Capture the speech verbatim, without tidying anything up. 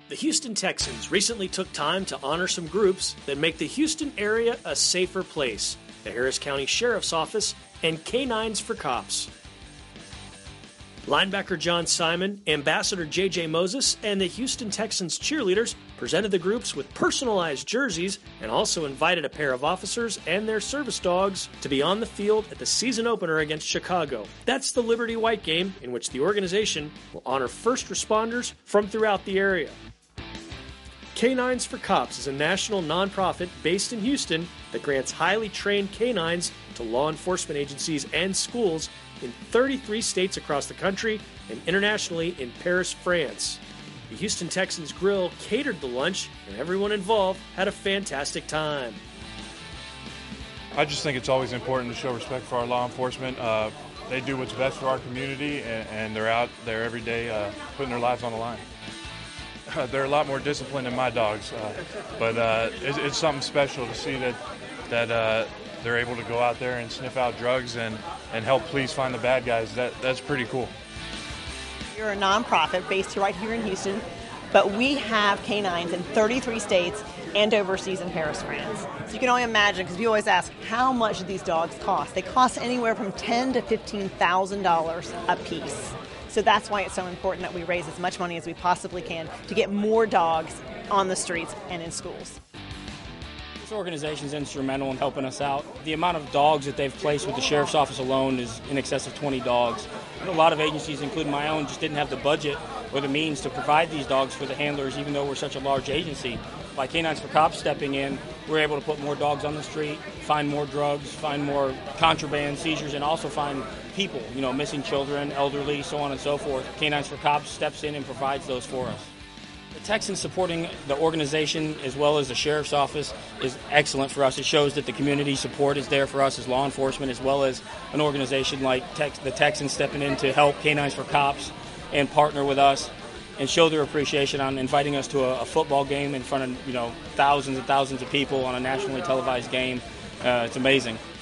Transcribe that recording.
The Houston Texans recently took time to honor some groups that make the Houston area a safer place: the Harris County Sheriff's Office and Canines for Cops. Linebacker John Simon, Ambassador J J Moses, and the Houston Texans cheerleaders presented the groups with personalized jerseys and also invited a pair of officers and their service dogs to be on the field at the season opener against Chicago. That's the Liberty White game, in which the organization will honor first responders from throughout the area. Canines for Cops is a national nonprofit based in Houston that grants highly trained canines to law enforcement agencies and schools in thirty-three states across the country and internationally in Paris, France. The Houston Texans Grill catered the lunch, and everyone involved had a fantastic time. I just think it's always important to show respect for our law enforcement. Uh, they do what's best for our community, and, and they're out there every day uh, putting their lives on the line. Uh, they're a lot more disciplined than my dogs, uh, but uh, it's, it's something special to see that that uh, they're able to go out there and sniff out drugs and, and help police find the bad guys. That that's pretty cool. We're a nonprofit based right here in Houston, but we have canines in thirty-three states and overseas in Paris, France. So you can only imagine, because we always ask, how much do these dogs cost? They cost anywhere from ten thousand to fifteen thousand dollars a piece. So that's why it's so important that we raise as much money as we possibly can to get more dogs on the streets and in schools. This organization is instrumental in helping us out. The amount of dogs that they've placed with the Sheriff's Office alone is in excess of twenty dogs. A lot of agencies, including my own, just didn't have the budget or the means to provide these dogs for the handlers, even though we're such a large agency. By Canines for Cops stepping in, we're able to put more dogs on the street, find more drugs, find more contraband, seizures, and also find people, you know, missing children, elderly, so on and so forth. Canines for Cops steps in and provides those for us. The Texans supporting the organization as well as the Sheriff's Office is excellent for us. It shows that the community support is there for us as law enforcement, as well as an organization like Tex- the Texans stepping in to help Canines for Cops and partner with us and show their appreciation on inviting us to a, a football game in front of, you know, thousands and thousands of people on a nationally televised game. Uh, it's amazing.